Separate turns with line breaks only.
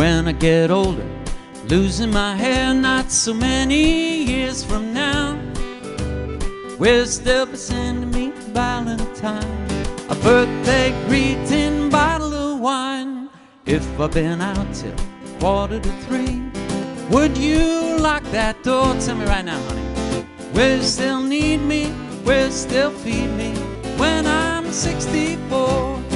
when I get older, losing my hair not so many years from now. Will still be sending me Valentine, a birthday greeting, bottle of wine. If I've been out till 2:45, would you lock that door? Tell me right now, honey. Will you still need me? Will you still feed me when I'm 64?